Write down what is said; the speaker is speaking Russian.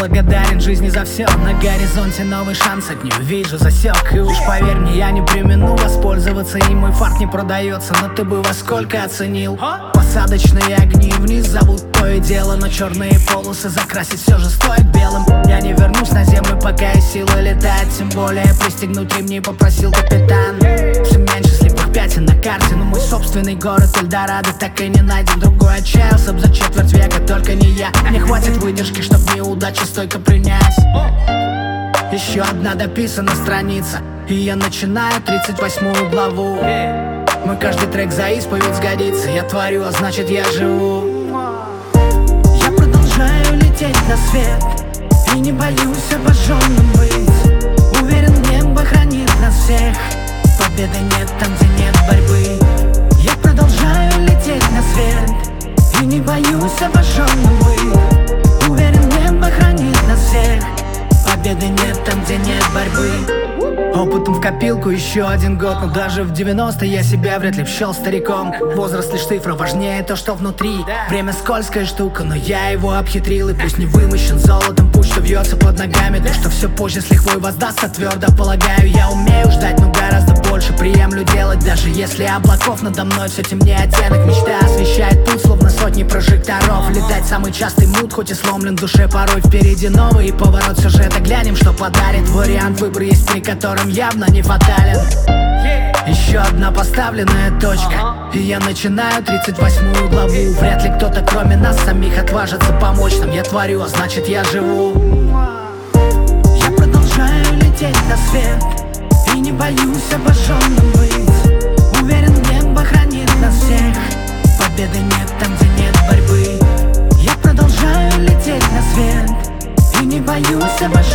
благодарен жизни за все. На горизонте новый шанс, от нее вижу засек. И уж поверь мне, я не премину воспользоваться. И мой фарт не продается, но ты бы во сколько оценил? Посадочные огни вниз зовут то и дело, но черные полосы закрасить все же стоит белым. Я не вернусь на землю, пока есть силы летать. Тем более пристегнуть ремни попросил капитан. Все меньше слепых пятен на карте, но мой собственный город Эльдорадо так и не найден. Другой отчаялся б за четверть века, только не я. Не хватит выдержки, чтоб неудачи стойко принять. Еще одна дописана страница, и я начинаю 38-ю главу. Мой каждый трек за исповедь сгодится. Я творю, а значит я живу. Я продолжаю лететь на свет и не боюсь обожженным быть. Уверен, небо хранит нас всех. Победы нет там, где нет борьбы. Я продолжаю лететь на свет и не боюсь обожженным быть. Уверен, небо хранит нас всех. Победы нет там, где нет борьбы. Опытом в копилку еще один год, но даже в 90 я себя вряд ли б счел стариком. Возраст лишь цифра, важнее то, что внутри. Время скользкая штука, но я его обхитрил. И пусть не вымощен золотом путь, что вьется под ногами, то, что все позже с лихвой воздастся, твердо полагаю. Я умею ждать, но гораздо больше приемлю делать. Даже если облаков надо мной все темнее оттенок. Мечта освещает путь, словно сотни прожекторов. Летать самый частый мут, хоть и сломлен в душе порой. Впереди новый поворот сюжета, глянем, что подарит. Вариант выбора есть, при котором явно не фатален. Еще одна поставленная точка, и я начинаю 38-ю главу. Вряд ли кто-то кроме нас самих отважится помочь нам. Я творю, а значит я живу. Я продолжаю лететь на свет и не боюсь обожженным быть. Уверен, небо хранит нас всех. Победы нет там, где нет борьбы. Я продолжаю лететь на свет и не боюсь обожженным быть.